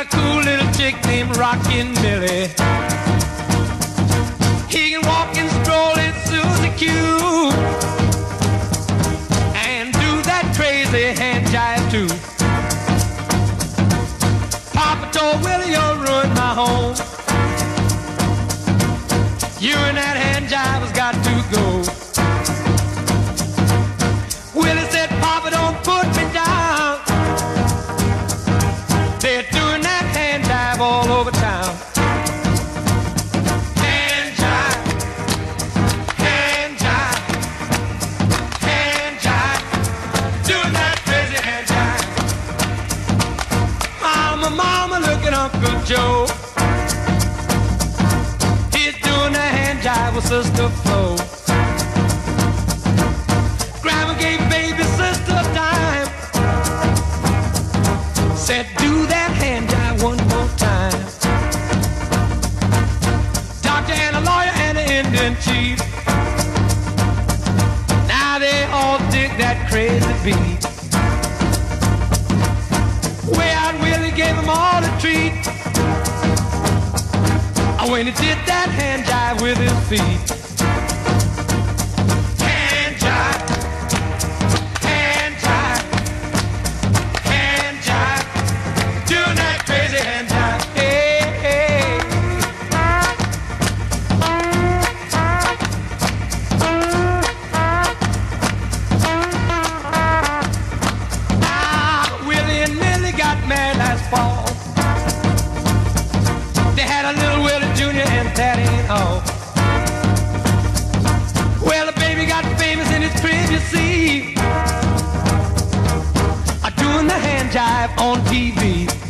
a cool little chick named Rockin' Millie. He can walk and stroll in Susie Q and do that crazy hand jive too. Papa told Willie, you'll ruin my home. You and that hand jive has got to go. Willie said, Papa, don't put me down. They're doing that hand jive all over town. Hand jive, hand jive, hand jive, doing that crazy hand jive. Mama, mama, look at Uncle Joe. He's doing that hand jive with Sister Flo. Grandma gave baby sister time. Said, do that hand jive one more time. Doctor and a lawyer and an Indian chief, now they all dig that crazy beat. Way out Willie gave them all a treat when he did that hand jive with his feet. Hand jive, hand jive, hand jive, doing that crazy hand jive. Hey, hey. Ah, Willie and Millie got married last fall. They had a little Willie Jr. and that ain't all. Well, the baby got famous in his crib, you see, doing the hand jive on TV.